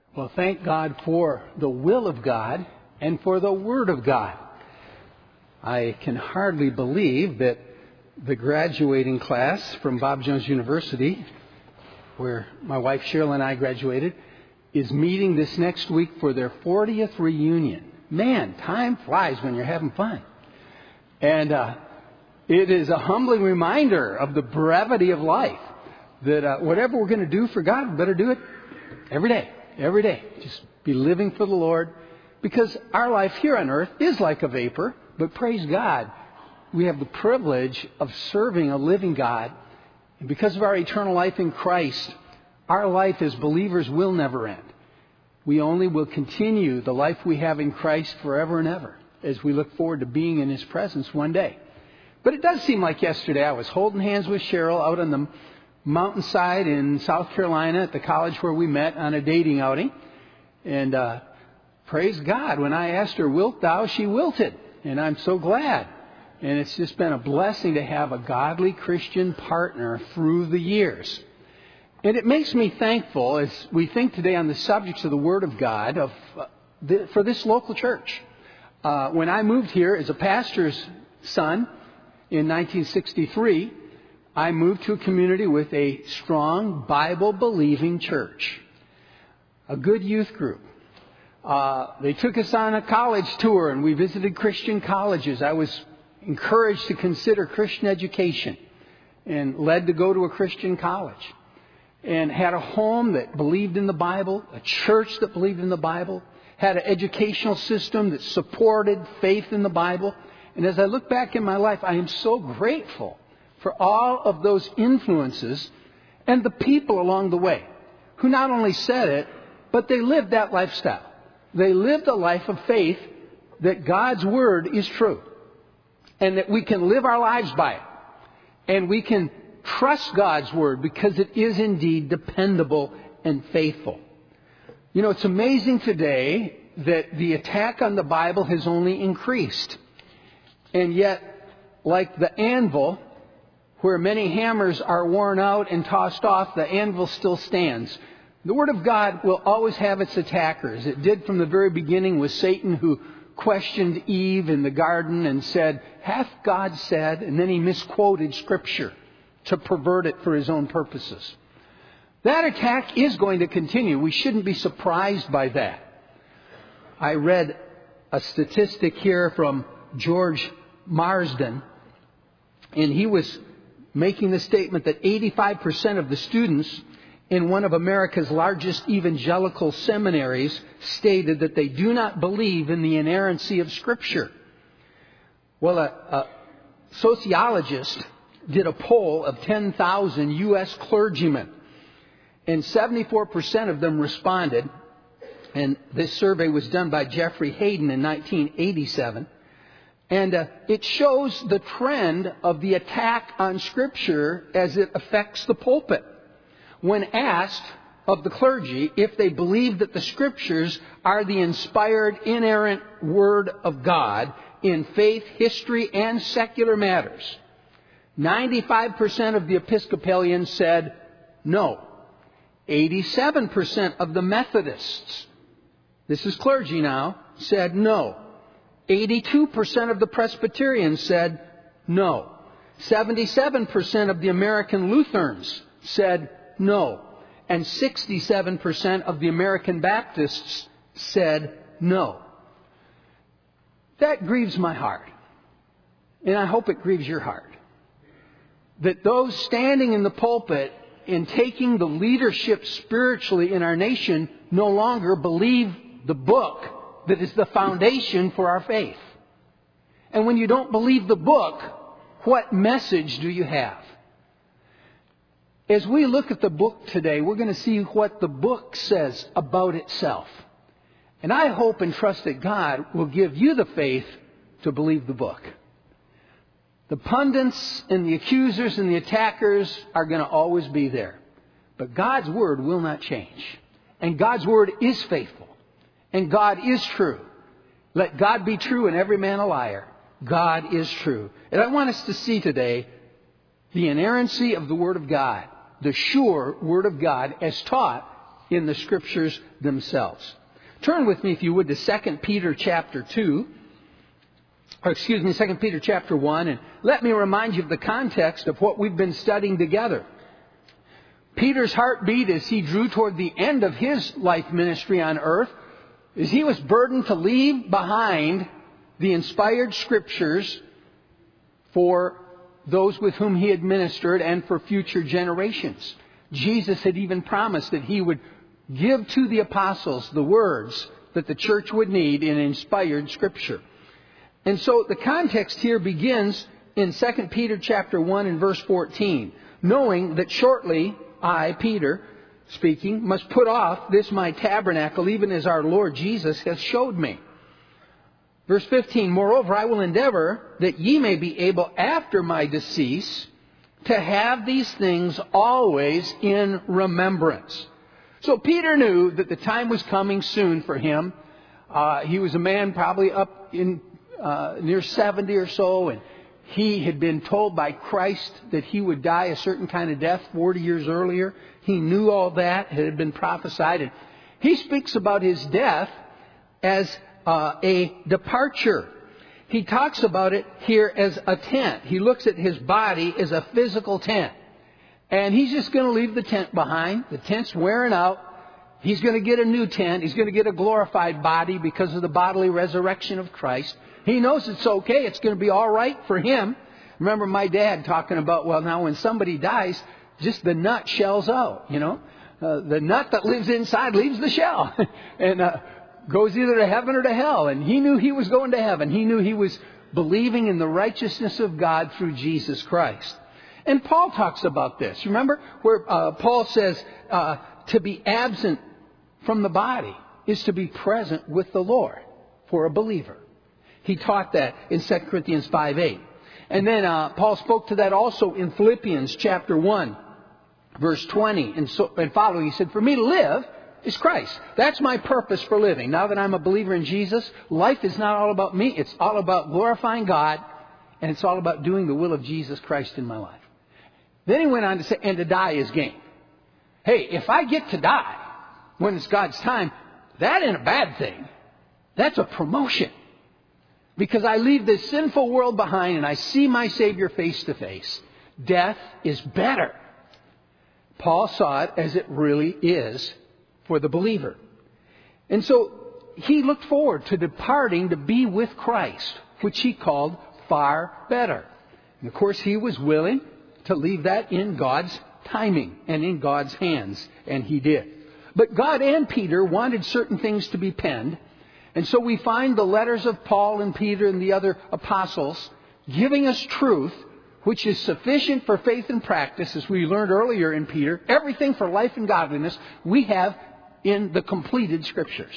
Well, thank God for the will of God and for the Word of God. I can hardly believe that the graduating class from Bob Jones University, where my wife Cheryl and I graduated, is meeting this next week for their 40th reunion. Man, time flies when you're having fun. And it is a humbling reminder of the brevity of life, that whatever we're going to do for God, we better do it every day. Every day. Just be living for the Lord. Because our life here on earth is like a vapor. But praise God, we have the privilege of serving a living God. And because of our eternal life in Christ, our life as believers will never end. We only will continue the life we have in Christ forever and ever as we look forward to being in His presence one day. But it does seem like yesterday I was holding hands with Cheryl out on the mountainside in South Carolina at the college where we met on a dating outing. And praise God, when I asked her, "Wilt thou?" she wilted. And I'm so glad. And it's just been a blessing to have a godly Christian partner through the years. And it makes me thankful as we think today on the subjects of the Word of God for this local church. When I moved here as a pastor's son in 1963, I moved to a community with a strong Bible-believing church, a good youth group. They took us on a college tour and we visited Christian colleges. I was encouraged to consider Christian education and led to go to a Christian college, and had a home that believed in the Bible, a church that believed in the Bible, had an educational system that supported faith in the Bible. And as I look back in my life, I am so grateful for all of those influences and the people along the way who not only said it, but they lived that lifestyle. They lived a life of faith that God's Word is true and that we can live our lives by it. And we can trust God's Word because it is indeed dependable and faithful. You know, it's amazing today that the attack on the Bible has only increased. And yet, like the anvil, where many hammers are worn out and tossed off, the anvil still stands. The Word of God will always have its attackers. It did from the very beginning with Satan, who questioned Eve in the garden and said, "Hath God said?" And then he misquoted Scripture to pervert it for his own purposes. That attack is going to continue. We shouldn't be surprised by that. I read a statistic here from George Marsden, and he was making the statement that 85% of the students in one of America's largest evangelical seminaries stated that they do not believe in the inerrancy of Scripture. Well, a sociologist did a poll of 10,000 U.S. clergymen, and 74% of them responded. And this survey was done by Jeffrey Hayden in 1987. And it shows the trend of the attack on Scripture as it affects the pulpit. When asked of the clergy if they believe that the Scriptures are the inspired, inerrant Word of God in faith, history, and secular matters, 95% of the Episcopalians said no. 87% of the Methodists, this is clergy now, said no. 82% of the Presbyterians said no. 77% of the American Lutherans said no. And 67% of the American Baptists said no. That grieves my heart. And I hope it grieves your heart. That those standing in the pulpit and taking the leadership spiritually in our nation no longer believe the book that is the foundation for our faith. And when you don't believe the book, what message do you have? As we look at the book today, we're going to see what the book says about itself. And I hope and trust that God will give you the faith to believe the book. The pundits and the accusers and the attackers are going to always be there. But God's Word will not change. And God's Word is faithful. And God is true. Let God be true and every man a liar. God is true. And I want us to see today the inerrancy of the Word of God, the sure Word of God as taught in the Scriptures themselves. Turn with me, if you would, to 2 Peter chapter 2. 2 Peter chapter 1, and let me remind you of the context of what we've been studying together. Peter's heartbeat as he drew toward the end of his life ministry on earth is he was burdened to leave behind the inspired Scriptures for those with whom he had ministered and for future generations. Jesus had even promised that he would give to the apostles the words that the church would need in inspired Scripture. And so the context here begins in 2 Peter chapter 1 and verse 14. Knowing that shortly I, Peter, speaking, must put off this my tabernacle, even as our Lord Jesus has showed me. Verse 15, moreover, I will endeavor that ye may be able after my decease to have these things always in remembrance. So Peter knew that the time was coming soon for him. He was a man probably up in near 70 or so, and he had been told by Christ that he would die a certain kind of death 40 years earlier. He knew all that. It had been prophesied. And he speaks about his death as a departure. He talks about it here as a tent. He looks at his body as a physical tent. And he's just going to leave the tent behind. The tent's wearing out. He's going to get a new tent. He's going to get a glorified body because of the bodily resurrection of Christ. He knows it's okay. It's going to be all right for him. Remember my dad talking about, well, now when somebody dies, just the nut shells out, you know. The nut that lives inside leaves the shell and goes either to heaven or to hell. And he knew he was going to heaven. He knew he was believing in the righteousness of God through Jesus Christ. And Paul talks about this. Remember where Paul says to be absent from the body is to be present with the Lord for a believer. He taught that in 2 Corinthians 5:8. And then Paul spoke to that also in Philippians chapter 1, verse 20 and following. He said, for me to live is Christ. That's my purpose for living. Now that I'm a believer in Jesus, life is not all about me. It's all about glorifying God, and it's all about doing the will of Jesus Christ in my life. Then he went on to say, and to die is gain. Hey, if I get to die when it's God's time, that ain't a bad thing. That's a promotion. Because I leave this sinful world behind and I see my Savior face to face. Death is better. Paul saw it as it really is for the believer. And so he looked forward to departing to be with Christ, which he called far better. And of course he was willing to leave that in God's timing and in God's hands. And he did. But God and Peter wanted certain things to be penned. And so we find the letters of Paul and Peter and the other apostles giving us truth which is sufficient for faith and practice, as we learned earlier in Peter. Everything for life and godliness we have in the completed Scriptures.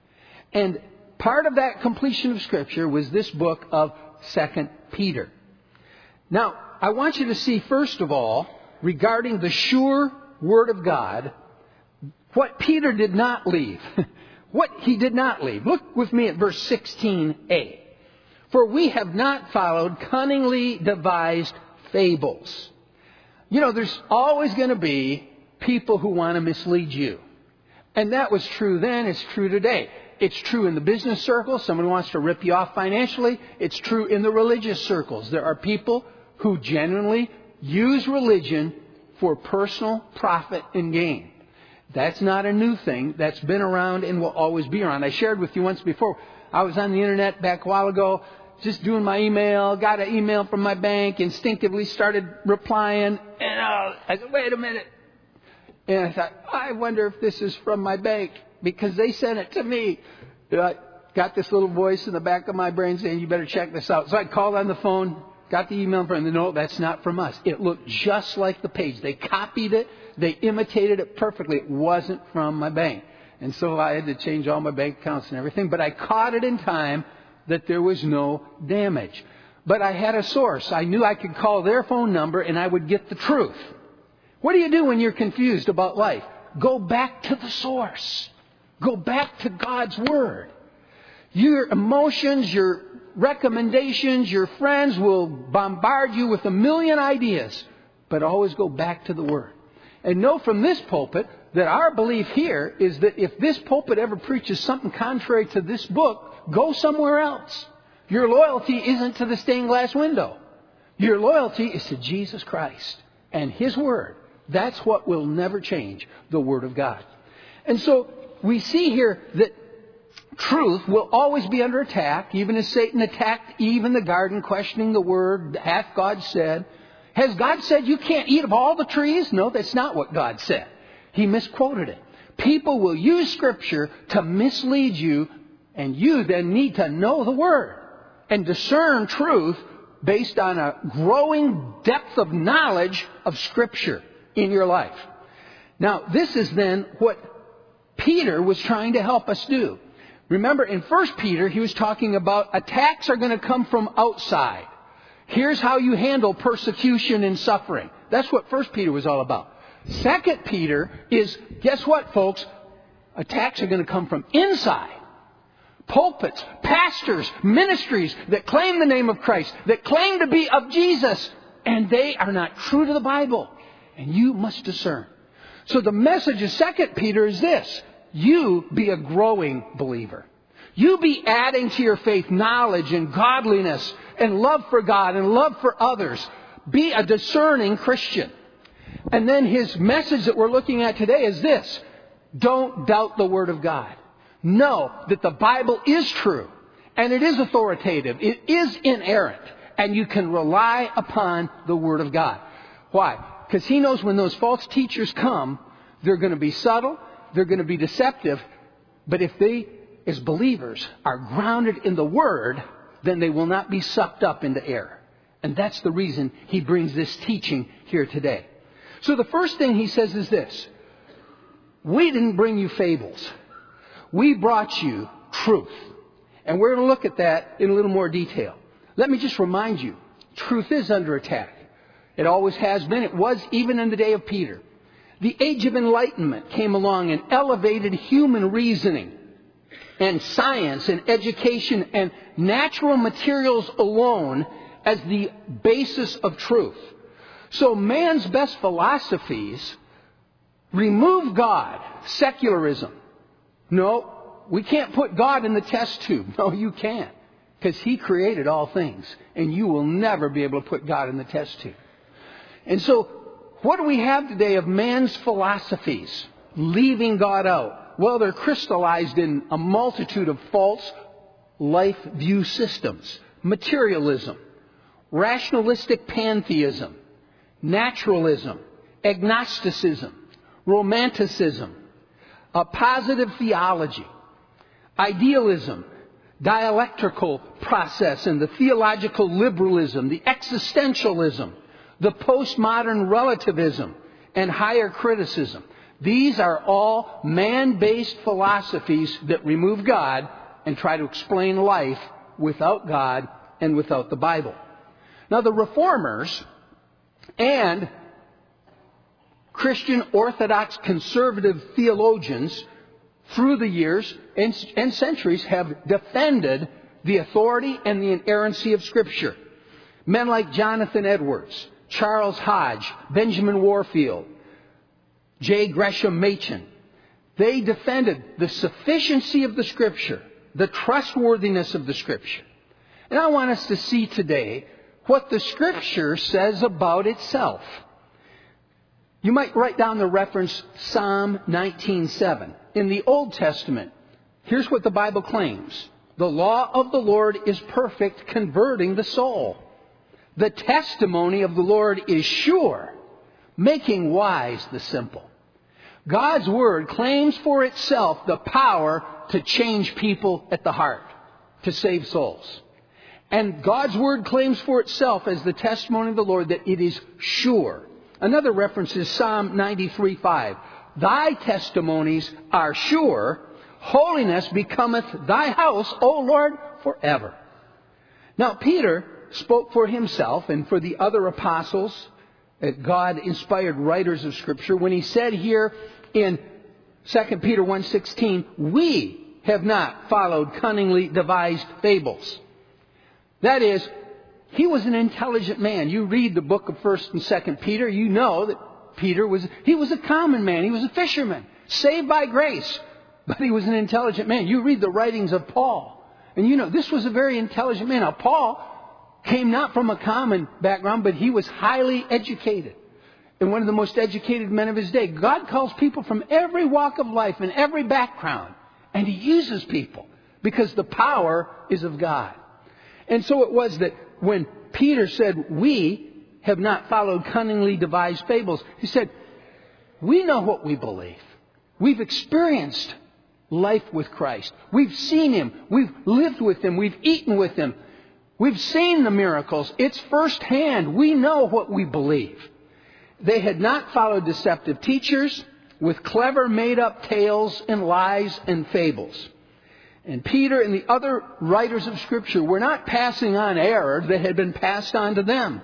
And part of that completion of Scripture was this book of 2 Peter. Now, I want you to see, first of all, regarding the sure Word of God, what Peter did not leave. What he did not leave. Look with me at verse 16a. For we have not followed cunningly devised fables. You know, there's always going to be people who want to mislead you. And that was true then, it's true today. It's true in the business circle. Someone wants to rip you off financially. It's true in the religious circles. There are people who genuinely use religion for personal profit and gain. That's not a new thing. That's been around and will always be around. I shared with you once before. I was on the internet back a while ago, just doing my email, got an email from my bank, instinctively started replying, and I said, wait a minute. And I thought, I wonder if this is from my bank, because they sent it to me. I got this little voice in the back of my brain saying, you better check this out. So I called on the phone, got the email from them. No, that's not from us. It looked just like the page. They copied it. They imitated it perfectly. It wasn't from my bank. And so I had to change all my bank accounts and everything. But I caught it in time that there was no damage. But I had a source. I knew I could call their phone number and I would get the truth. What do you do when you're confused about life? Go back to the source. Go back to God's Word. Your emotions, your recommendations, your friends will bombard you with a million ideas. But always go back to the Word. And know from this pulpit that our belief here is that if this pulpit ever preaches something contrary to this book, go somewhere else. Your loyalty isn't to the stained glass window. Your loyalty is to Jesus Christ and His Word. That's what will never change, the Word of God. And so we see here that truth will always be under attack, even as Satan attacked Eve in the garden, questioning the Word, hath God said? Has God said you can't eat of all the trees? No, that's not what God said. He misquoted it. People will use Scripture to mislead you, and you then need to know the Word and discern truth based on a growing depth of knowledge of Scripture in your life. Now, this is then what Peter was trying to help us do. Remember, in 1 Peter, he was talking about attacks are going to come from outside. Here's how you handle persecution and suffering. That's what 1 Peter was all about. 2 Peter is, guess what, folks? Attacks are going to come from inside. Pulpits, pastors, ministries that claim the name of Christ, that claim to be of Jesus, and they are not true to the Bible. And you must discern. So the message of 2 Peter is this. You be a growing believer. You be adding to your faith knowledge and godliness and love for God and love for others. Be a discerning Christian. And then his message that we're looking at today is this. Don't doubt the Word of God. Know that the Bible is true and it is authoritative. It is inerrant, and you can rely upon the Word of God. Why? Because he knows when those false teachers come, they're going to be subtle, they're going to be deceptive, but if they, as believers, are grounded in the Word, then they will not be sucked up into error. And that's the reason he brings this teaching here today. So the first thing he says is this. We didn't bring you fables. We brought you truth. And we're going to look at that in a little more detail. Let me just remind you, truth is under attack. It always has been. It was even in the day of Peter. The Age of Enlightenment came along and elevated human reasoning and science and education and natural materials alone as the basis of truth. So man's best philosophies remove God, secularism. No, we can't put God in the test tube. No, you can't. Because He created all things. And you will never be able to put God in the test tube. And so, what do we have today of man's philosophies? Leaving God out. Well, they're crystallized in a multitude of false life view systems. Materialism. Rationalistic pantheism. Naturalism. Agnosticism. Romanticism. A positive theology, idealism, dialectical process, and the theological liberalism, the existentialism, the postmodern relativism, and higher criticism. These are all man-based philosophies that remove God and try to explain life without God and without the Bible. Now, the Reformers and Christian Orthodox conservative theologians through the years and centuries have defended the authority and the inerrancy of Scripture. Men like Jonathan Edwards, Charles Hodge, Benjamin Warfield, J. Gresham Machen. They defended the sufficiency of the Scripture, the trustworthiness of the Scripture. And I want us to see today what the Scripture says about itself. You might write down the reference Psalm 19:7. In the Old Testament, here's what the Bible claims. The law of the Lord is perfect, converting the soul. The testimony of the Lord is sure, making wise the simple. God's Word claims for itself the power to change people at the heart, to save souls. And God's Word claims for itself as the testimony of the Lord that it is sure. Another reference is Psalm 93:5. Thy testimonies are sure. Holiness becometh thy house, O Lord, forever. Now, Peter spoke for himself and for the other apostles, God-inspired writers of Scripture, when he said here in 2 Peter 1:16, we have not followed cunningly devised fables. That is, he was an intelligent man. You read the book of 1 and 2 Peter, you know that Peter was a common man. He was a fisherman, saved by grace. But he was an intelligent man. You read the writings of Paul, and you know this was a very intelligent man. Now, Paul came not from a common background, but he was highly educated and one of the most educated men of his day. God calls people from every walk of life and every background, and He uses people because the power is of God. And so it was that when Peter said, "We have not followed cunningly devised fables," he said, "We know what we believe. We've experienced life with Christ. We've seen Him. We've lived with Him. We've eaten with Him. We've seen the miracles. It's firsthand. We know what we believe." They had not followed deceptive teachers with clever made-up tales and lies and fables. And Peter and the other writers of Scripture were not passing on error that had been passed on to them.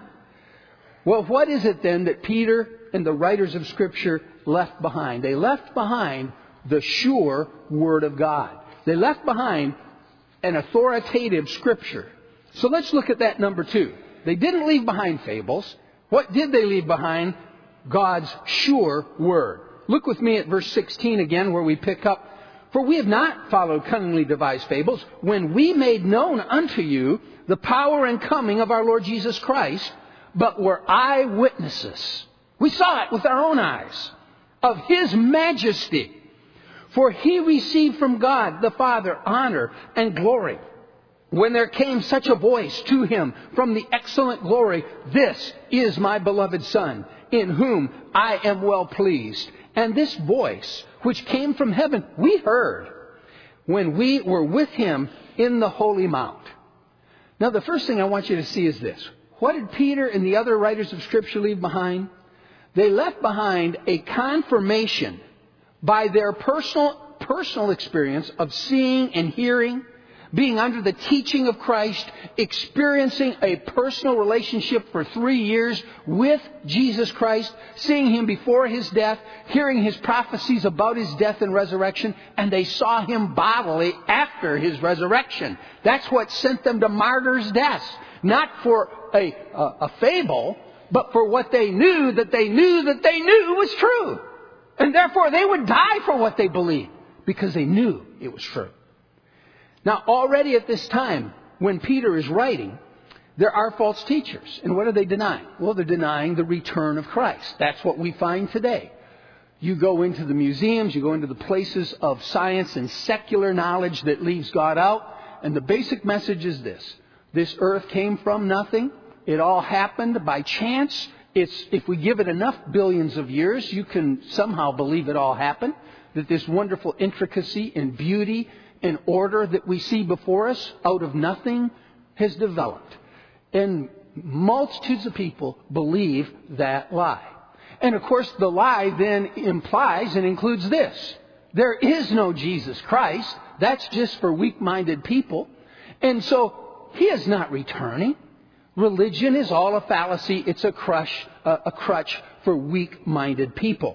Well, what is it then that Peter and the writers of Scripture left behind? They left behind the sure Word of God. They left behind an authoritative Scripture. So let's look at that number 2. They didn't leave behind fables. What did they leave behind? God's sure Word. Look with me at verse 16 again, where we pick up. "For we have not followed cunningly devised fables, when we made known unto you the power and coming of our Lord Jesus Christ, but were eyewitnesses." We saw it with our own eyes of His majesty. "For He received from God the Father honor and glory, when there came such a voice to Him from the excellent glory, 'This is my beloved Son, in whom I am well pleased.' And this voice, which came from heaven, we heard when we were with Him in the holy mount." Now, the first thing I want you to see is this. What did Peter and the other writers of Scripture leave behind? They left behind a confirmation by their personal experience of seeing and hearing, being under the teaching of Christ, experiencing a personal relationship for 3 years with Jesus Christ, seeing Him before His death, hearing His prophecies about His death and resurrection, and they saw Him bodily after His resurrection. That's what sent them to martyrs' deaths. Not for a fable, but for what they knew that they knew that they knew was true. And therefore they would die for what they believed, because they knew it was true. Now, already at this time, when Peter is writing, there are false teachers. And what are they denying? Well, they're denying the return of Christ. That's what we find today. You go into the museums, you go into the places of science and secular knowledge that leaves God out, and the basic message is this. This earth came from nothing. It all happened by chance. If we give it enough billions of years, you can somehow believe it all happened. That this wonderful intricacy and beauty and order that we see before us out of nothing has developed. And multitudes of people believe that lie. And of course, the lie then implies and includes this. There is no Jesus Christ. That's just for weak-minded people. And so He is not returning. Religion is all a fallacy. It's a crutch for weak-minded people.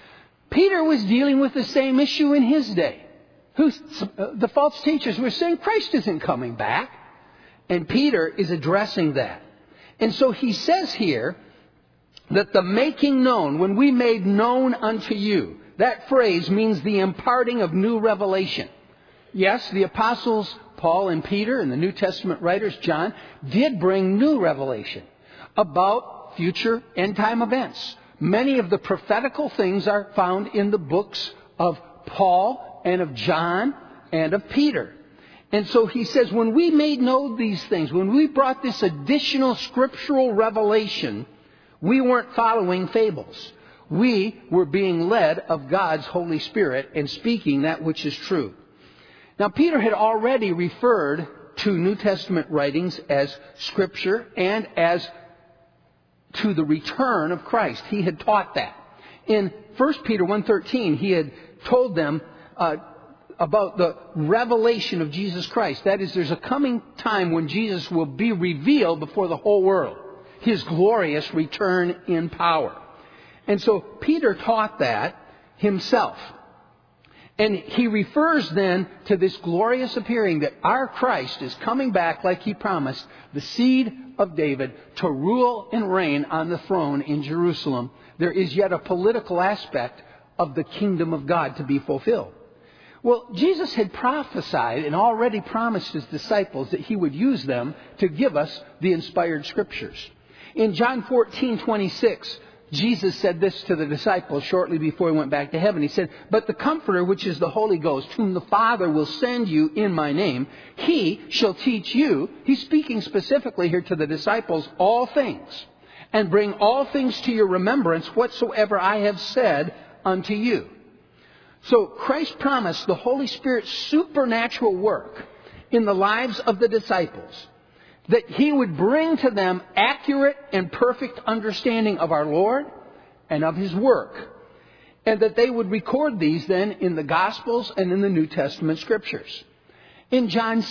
Peter was dealing with the same issue in his day. The false teachers were saying Christ isn't coming back. And Peter is addressing that. And so he says here that the making known, when we made known unto you, that phrase means the imparting of new revelation. Yes, the apostles Paul and Peter and the New Testament writers, John, did bring new revelation about future end-time events. Many of the prophetical things are found in the books of Paul and of John and of Peter. And so he says, when we made known these things, when we brought this additional scriptural revelation, we weren't following fables. We were being led of God's Holy Spirit and speaking that which is true. Now, Peter had already referred to New Testament writings as Scripture and as to the return of Christ. He had taught that. In 1 Peter 1:13, he had told them about the revelation of Jesus Christ. That is, there's a coming time when Jesus will be revealed before the whole world. His glorious return in power. And so Peter taught that himself. And he refers then to this glorious appearing that our Christ is coming back like he promised, the seed of David, to rule and reign on the throne in Jerusalem. There is yet a political aspect of the kingdom of God to be fulfilled. Well, Jesus had prophesied and already promised his disciples that he would use them to give us the inspired scriptures. In John 14:26, Jesus said this to the disciples shortly before he went back to heaven. He said, "But the Comforter, which is the Holy Ghost, whom the Father will send you in my name, he shall teach you," he's speaking specifically here to the disciples, "all things, and bring all things to your remembrance whatsoever I have said unto you." So Christ promised the Holy Spirit's supernatural work in the lives of the disciples, that he would bring to them accurate and perfect understanding of our Lord and of his work, and that they would record these then in the Gospels and in the New Testament Scriptures. In John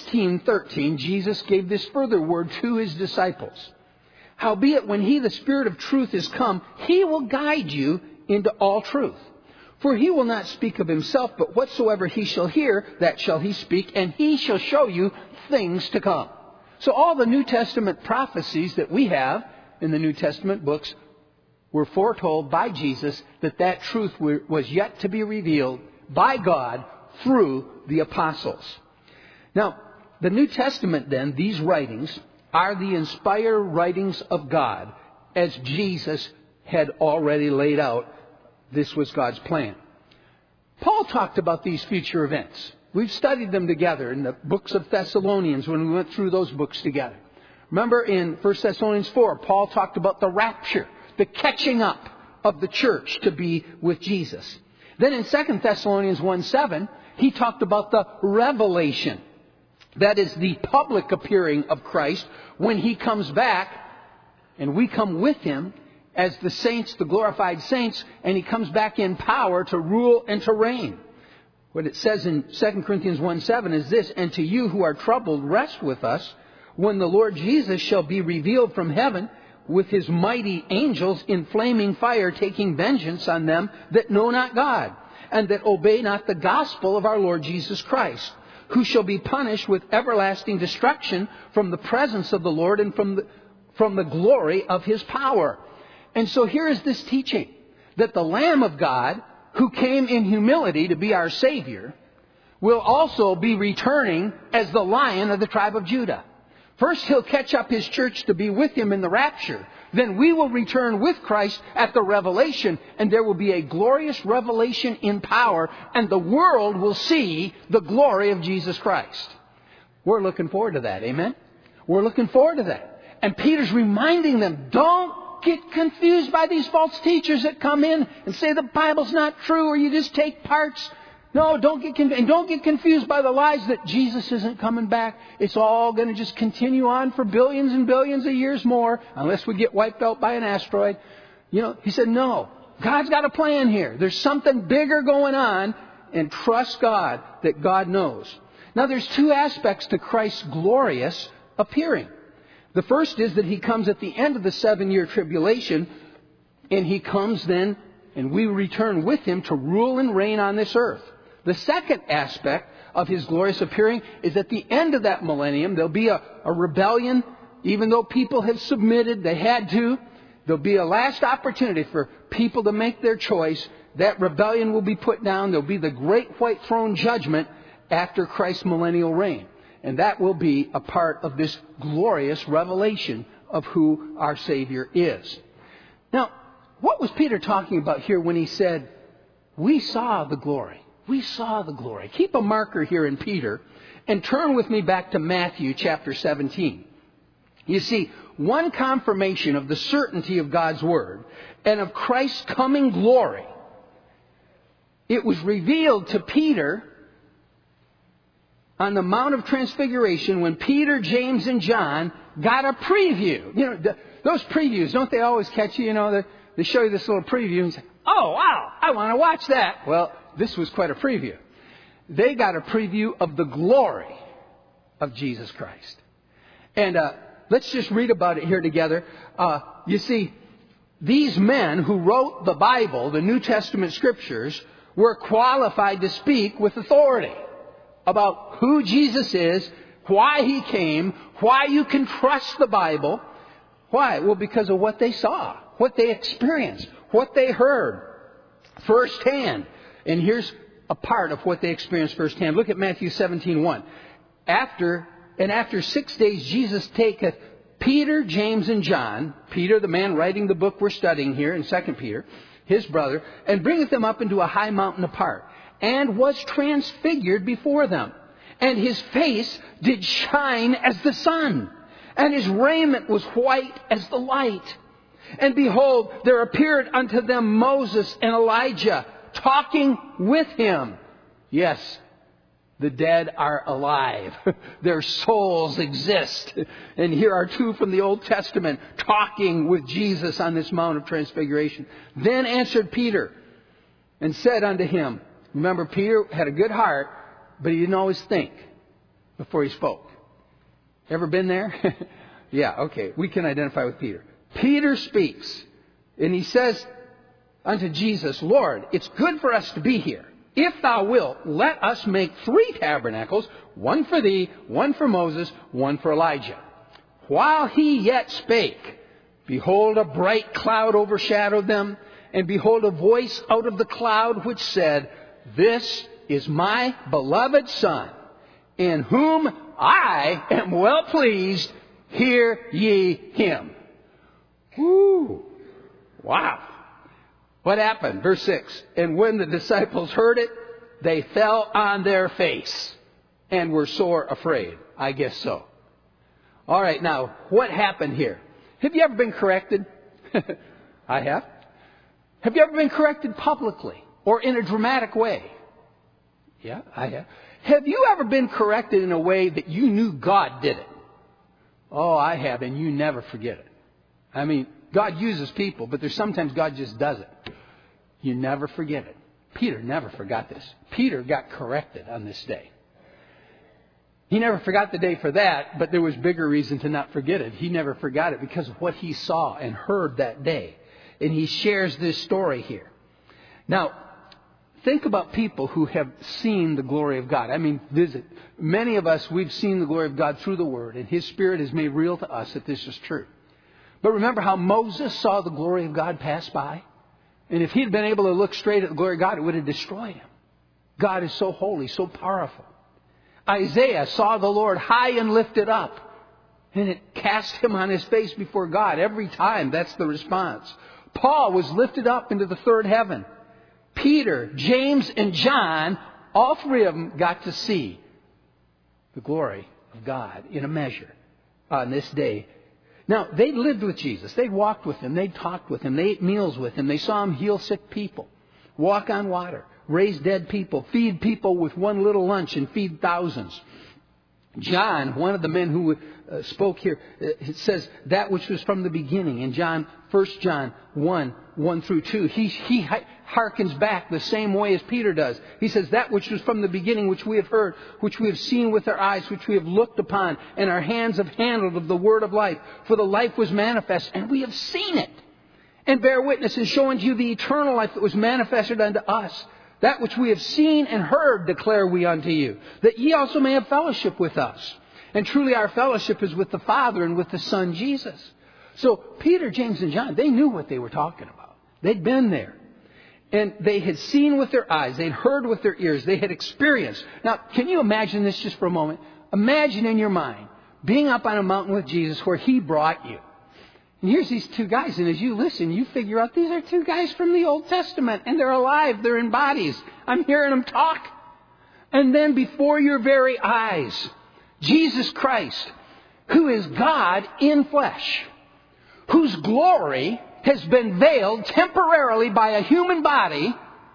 16:13, Jesus gave this further word to his disciples. "Howbeit, when he, the Spirit of truth, is come, he will guide you into all truth. For he will not speak of himself, but whatsoever he shall hear, that shall he speak, and he shall show you things to come." So all the New Testament prophecies that we have in the New Testament books were foretold by Jesus, that truth was yet to be revealed by God through the apostles. Now, the New Testament then, these writings, are the inspired writings of God, as Jesus had already laid out. This was God's plan. Paul talked about these future events. We've studied them together in the books of Thessalonians when we went through those books together. Remember in 1 Thessalonians 4, Paul talked about the rapture, the catching up of the church to be with Jesus. Then in 2 Thessalonians 1:7, he talked about the revelation. That is the public appearing of Christ when he comes back and we come with him as the saints, the glorified saints, and he comes back in power to rule and to reign. What it says in 2 Corinthians 1:7 is this: "And to you who are troubled, rest with us, when the Lord Jesus shall be revealed from heaven with his mighty angels in flaming fire, taking vengeance on them that know not God, and that obey not the gospel of our Lord Jesus Christ, who shall be punished with everlasting destruction from the presence of the Lord and from the glory of his power." And so here is this teaching, that the Lamb of God, who came in humility to be our Savior, will also be returning as the Lion of the tribe of Judah. First, he'll catch up his church to be with him in the rapture. Then we will return with Christ at the revelation, and there will be a glorious revelation in power, and the world will see the glory of Jesus Christ. We're looking forward to that. Amen? We're looking forward to that. And Peter's reminding them, don't get confused by these false teachers that come in and say the Bible's not true, or you just take parts. No, don't get confused by the lies that Jesus isn't coming back. It's all going to just continue on for billions and billions of years more, unless we get wiped out by an asteroid. He said, no, God's got a plan here. There's something bigger going on, and trust God that God knows. Now, there's two aspects to Christ's glorious appearing. The first is that he comes at the end of the 7-year tribulation, and he comes then, and we return with him to rule and reign on this earth. The second aspect of his glorious appearing is at the end of that millennium, there'll be a rebellion. Even though people have submitted, they had to. There'll be a last opportunity for people to make their choice. That rebellion will be put down. There'll be the great white throne judgment after Christ's millennial reign. And that will be a part of this glorious revelation of who our Savior is. Now, what was Peter talking about here when he said, we saw the glory? We saw the glory. Keep a marker here in Peter and turn with me back to Matthew chapter 17. You see, one confirmation of the certainty of God's Word and of Christ's coming glory, it was revealed to Peter on the Mount of Transfiguration when Peter, James, and John got a preview. Those previews, don't they always catch you? They show you this little preview and say, oh, wow, I want to watch that. Well, this was quite a preview. They got a preview of the glory of Jesus Christ. And let's just read about it here together. You see, these men who wrote the Bible, the New Testament Scriptures, We're qualified to speak with authority about who Jesus is, why He came, why you can trust the Bible. Why? Well, because of what they saw, what they experienced, what they heard firsthand. And here's a part of what they experienced firsthand. Look at Matthew 17:1. After 6 days, Jesus taketh Peter, James, and John, Peter, the man writing the book we're studying here in 2 Peter, his brother, and bringeth them up into a high mountain apart, and was transfigured before them. And his face did shine as the sun, and his raiment was white as the light. And behold, there appeared unto them Moses and Elijah, talking with him. Yes, the dead are alive. Their souls exist. And here are two from the Old Testament talking with Jesus on this Mount of Transfiguration. Then answered Peter and said unto him, remember, Peter had a good heart, but he didn't always think before he spoke. Ever been there? Yeah, okay. We can identify with Peter. Peter speaks, and he says unto Jesus, Lord, it's good for us to be here. If thou wilt, let us make 3 tabernacles, one for thee, one for Moses, one for Elijah. While he yet spake, behold, a bright cloud overshadowed them, and behold, a voice out of the cloud which said, This is my beloved Son, in whom I am well pleased. Hear ye him. Woo! Wow! What happened? Verse 6. And when the disciples heard it, they fell on their face and were sore afraid. I guess so. All right, now, what happened here? Have you ever been corrected? I have. Have you ever been corrected publicly or in a dramatic way? Yeah, I have. Have you ever been corrected in a way that you knew God did it? Oh, I have, and you never forget it. I mean, God uses people, but there's sometimes God just does it. You never forget it. Peter never forgot this. Peter got corrected on this day. He never forgot the day for that, but there was bigger reason to not forget it. He never forgot it because of what he saw and heard that day. And he shares this story here. Now, think about people who have seen the glory of God. I mean, visit. Many of us, we've seen the glory of God through the Word, and His Spirit has made real to us that this is true. But remember how Moses saw the glory of God pass by? And if he'd been able to look straight at the glory of God, it would have destroyed him. God is so holy, so powerful. Isaiah saw the Lord high and lifted up, and it cast him on his face before God. Every time, that's the response. Paul was lifted up into the third heaven. Peter, James, and John, all 3 of them got to see the glory of God in a measure on this day. Now, they lived with Jesus. They walked with Him. They talked with Him. They ate meals with Him. They saw Him heal sick people, walk on water, raise dead people, feed people with one little lunch and feed thousands. John, one of the men who spoke here, it says that which was from the beginning. In 1 John 1 through 2, he harkens back the same way as Peter does. He says that which was from the beginning, which we have heard, which we have seen with our eyes, which we have looked upon, and our hands have handled of the word of life. For the life was manifest, and we have seen it, and bear witness, and show unto you the eternal life that was manifested unto us. That which we have seen and heard declare we unto you, that ye also may have fellowship with us. And truly our fellowship is with the Father and with the Son Jesus. So Peter, James, and John, they knew what they were talking about. They'd been there. And they had seen with their eyes. They'd heard with their ears. They had experienced. Now, can you imagine this just for a moment? Imagine in your mind being up on a mountain with Jesus where He brought you. And here's these 2 guys. And as you listen, you figure out these are 2 guys from the Old Testament. And they're alive. They're in bodies. I'm hearing them talk. And then before your very eyes, Jesus Christ, who is God in flesh, whose glory has been veiled temporarily by a human body,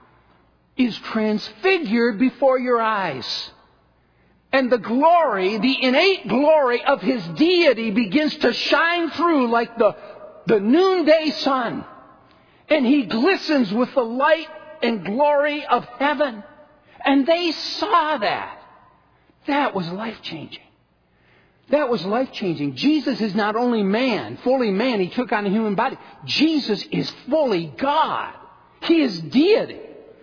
is transfigured before your eyes. And the glory, the innate glory of His deity begins to shine through like the noonday sun. And He glistens with the light and glory of heaven. And they saw that. That was life-changing. That was life-changing. Jesus is not only man, fully man. He took on a human body. Jesus is fully God. He is deity.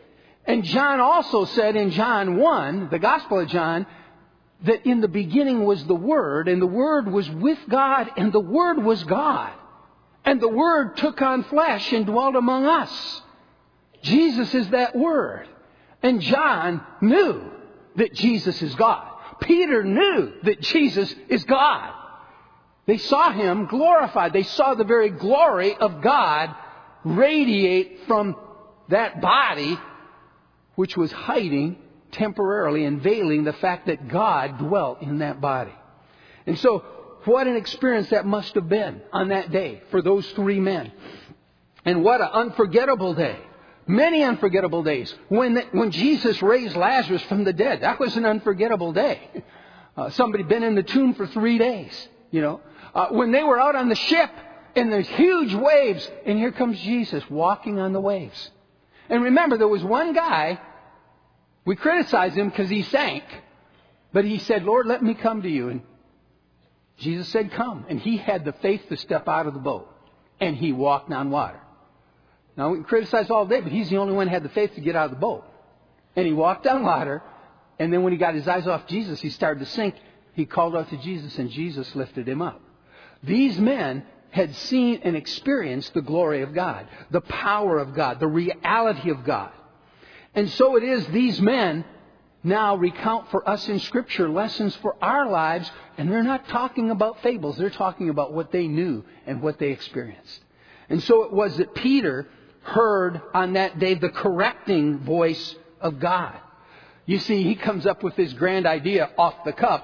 And John also said in John 1, the Gospel of John, that in the beginning was the Word, and the Word was with God, and the Word was God. And the Word took on flesh and dwelt among us. Jesus is that Word. And John knew that Jesus is God. Peter knew that Jesus is God. They saw Him glorified. They saw the very glory of God radiate from that body, which was hiding temporarily and veiling the fact that God dwelt in that body. And so, what an experience that must have been on that day for those three men. And what an unforgettable day. Many unforgettable days. When Jesus raised Lazarus from the dead, that was an unforgettable day. Somebody been in the tomb for 3 days, when they were out on the ship and there's huge waves, and here comes Jesus walking on the waves. And remember, there was one guy, we criticized him because he sank, but he said, Lord, let me come to you. And Jesus said, come. And he had the faith to step out of the boat, and he walked on water. Now, we can criticize all day, but he's the only one who had the faith to get out of the boat. And he walked on water, and then when he got his eyes off Jesus, he started to sink. He called out to Jesus, and Jesus lifted him up. These men had seen and experienced the glory of God, the power of God, the reality of God. And so it is these men now recount for us in Scripture lessons for our lives, and they're not talking about fables. They're talking about what they knew and what they experienced. And so it was that Peter heard on that day the correcting voice of God. You see, he comes up with this grand idea off the cuff.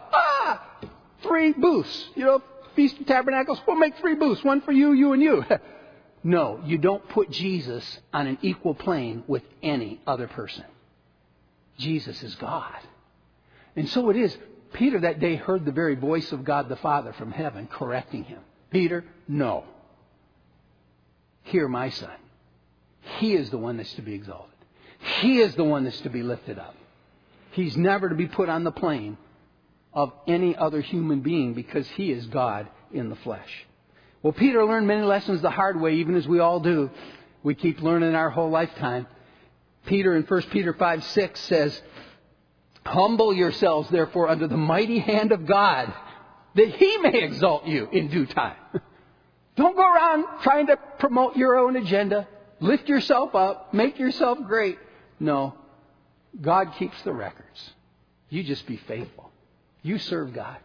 3 booths. Feast of Tabernacles, we'll make 3 booths. One for you, you, and you. No, you don't put Jesus on an equal plane with any other person. Jesus is God. And so it is. Peter that day heard the very voice of God the Father from heaven correcting him. Peter, no. Hear my son. He is the one that's to be exalted. He is the one that's to be lifted up. He's never to be put on the plane of any other human being because he is God in the flesh. Well, Peter learned many lessons the hard way, even as we all do. We keep learning our whole lifetime. Peter in 1 Peter 5:6 says, humble yourselves, therefore, under the mighty hand of God, that He may exalt you in due time. Don't go around trying to promote your own agenda, lift yourself up, make yourself great. No, God keeps the records. You just be faithful. You serve God.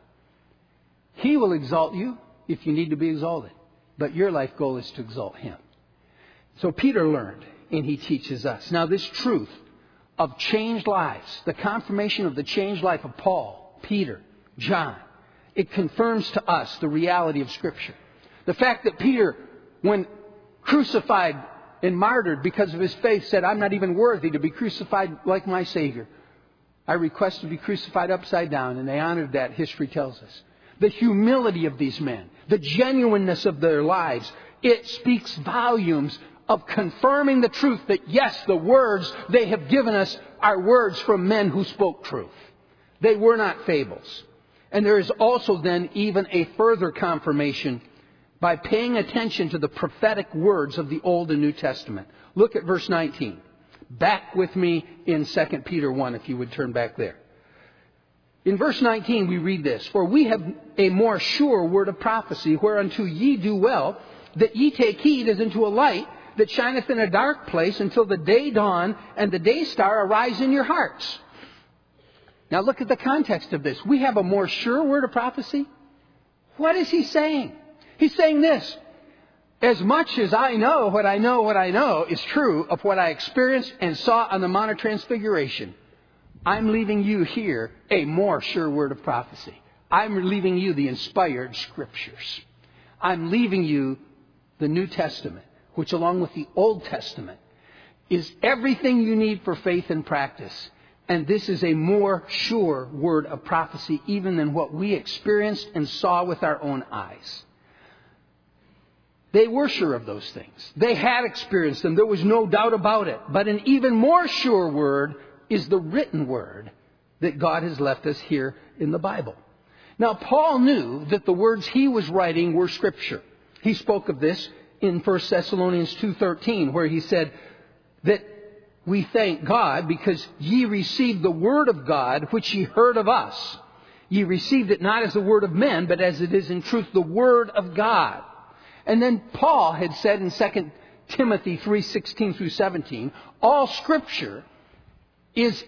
He will exalt you if you need to be exalted. But your life goal is to exalt Him. So Peter learned, and he teaches us. Now this truth of changed lives, the confirmation of the changed life of Paul, Peter, John, it confirms to us the reality of Scripture. The fact that Peter, when crucified and martyred because of his faith, said, I'm not even worthy to be crucified like my Savior. I request to be crucified upside down, and they honored that, history tells us. The humility of these men, the genuineness of their lives, it speaks volumes of confirming the truth that, yes, the words they have given us are words from men who spoke truth. They were not fables. And there is also then even a further confirmation by paying attention to the prophetic words of the Old and New Testament. Look at verse 19. Back with me in 2 Peter 1, if you would turn back there. In verse 19 we read this, for we have a more sure word of prophecy, whereunto ye do well, that ye take heed as unto a light that shineth in a dark place until the day dawn and the day star arise in your hearts. Now look at the context of this. We have a more sure word of prophecy. What is he saying? He's saying this. As much as I know what I know is true of what I experienced and saw on the Mount of Transfiguration, I'm leaving you here a more sure word of prophecy. I'm leaving you the inspired Scriptures. I'm leaving you the New Testament, which along with the Old Testament is everything you need for faith and practice. And this is a more sure word of prophecy even than what we experienced and saw with our own eyes. They were sure of those things. They had experienced them. There was no doubt about it. But an even more sure word is the written word that God has left us here in the Bible. Now, Paul knew that the words he was writing were Scripture. He spoke of this in 1 Thessalonians 2:13, where he said that we thank God because ye received the word of God, which ye heard of us. Ye received it not as the word of men, but as it is in truth the word of God. And then Paul had said in 2 Timothy 3:16 through 17, all Scripture is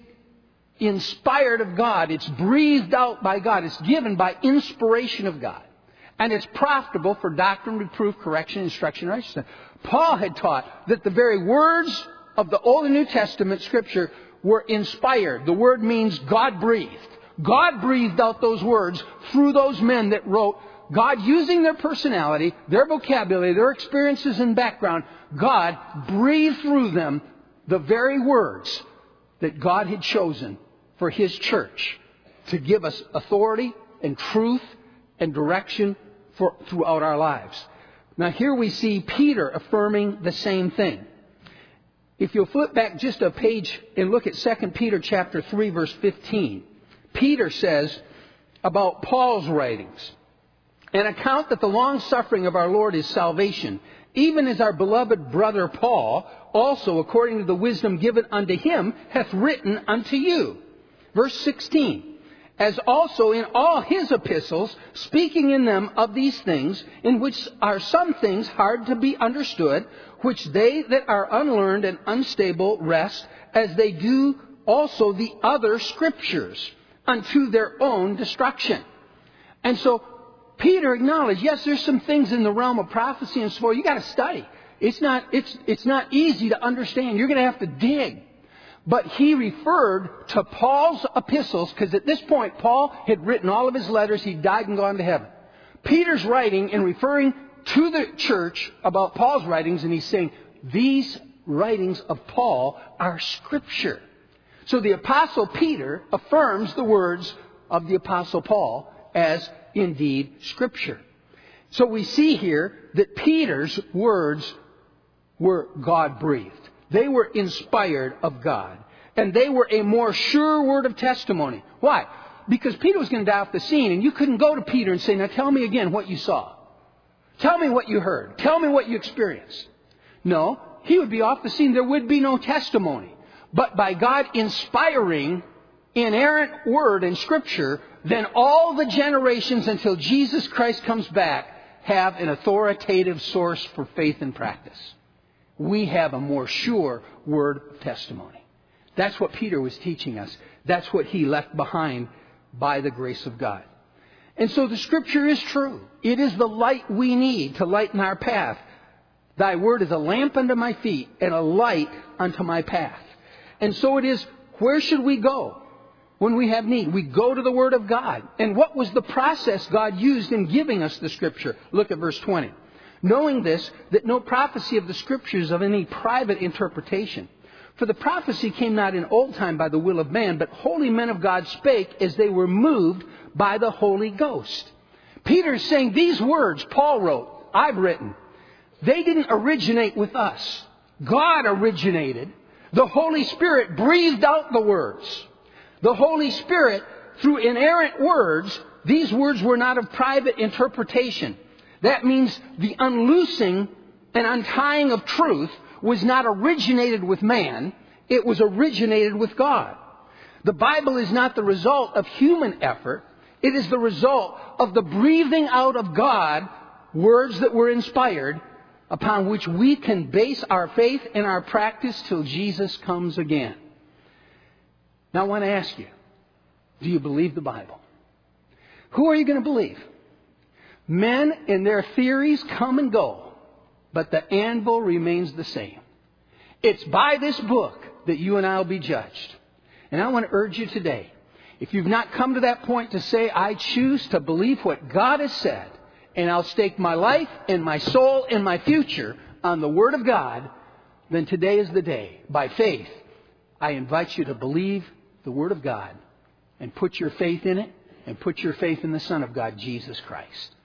inspired of God. It's breathed out by God. It's given by inspiration of God. And it's profitable for doctrine, reproof, correction, instruction, and righteousness. Paul had taught that the very words of the Old and New Testament Scripture were inspired. The word means God breathed. God breathed out those words through those men that wrote. God, using their personality, their vocabulary, their experiences and background, God breathed through them the very words that God had chosen for His church to give us authority and truth and direction throughout our lives. Now here we see Peter affirming the same thing. If you'll flip back just a page and look at 2 Peter chapter 3, verse 15, Peter says about Paul's writings, an account that the long suffering of our Lord is salvation, even as our beloved brother Paul also, according to the wisdom given unto him, hath written unto you. Verse 16, as also in all his epistles, speaking in them of these things, in which are some things hard to be understood, which they that are unlearned and unstable wrest, as they do also the other Scriptures, unto their own destruction. And so Peter acknowledged, yes, there's some things in the realm of prophecy and so forth. You got to study. It's not easy to understand. You're going to have to dig. But he referred to Paul's epistles, because at this point, Paul had written all of his letters. He died and gone to heaven. Peter's writing and referring to the church about Paul's writings, and he's saying, these writings of Paul are Scripture. So the Apostle Peter affirms the words of the Apostle Paul as indeed Scripture. So we see here that Peter's words were God-breathed. They were inspired of God. And they were a more sure word of testimony. Why? Because Peter was going to die off the scene, and you couldn't go to Peter and say, now tell me again what you saw. Tell me what you heard. Tell me what you experienced. No, he would be off the scene. There would be no testimony. But by God inspiring inerrant word in Scripture, then all the generations until Jesus Christ comes back have an authoritative source for faith and practice. We have a more sure word of testimony. That's what Peter was teaching us. That's what he left behind by the grace of God. And so the Scripture is true. It is the light we need to lighten our path. Thy word is a lamp unto my feet and a light unto my path. And so it is, where should we go when we have need? We go to the Word of God. And what was the process God used in giving us the Scripture? Look at verse 20. Knowing this, that no prophecy of the Scriptures of any private interpretation. For the prophecy came not in old time by the will of man, but holy men of God spake as they were moved by the Holy Ghost. Peter is saying these words Paul wrote, I've written. They didn't originate with us. God originated. The Holy Spirit breathed out the words. The Holy Spirit, through inerrant words, these words were not of private interpretation. That means the unloosing and untying of truth was not originated with man. It was originated with God. The Bible is not the result of human effort. It is the result of the breathing out of God, words that were inspired, upon which we can base our faith and our practice till Jesus comes again. Now I want to ask you, do you believe the Bible? Who are you going to believe? Men and their theories come and go, but the anvil remains the same. It's by this book that you and I will be judged. And I want to urge you today, if you've not come to that point to say, I choose to believe what God has said, and I'll stake my life and my soul and my future on the Word of God, then today is the day. By faith, I invite you to believe the Word of God and put your faith in it and put your faith in the Son of God, Jesus Christ.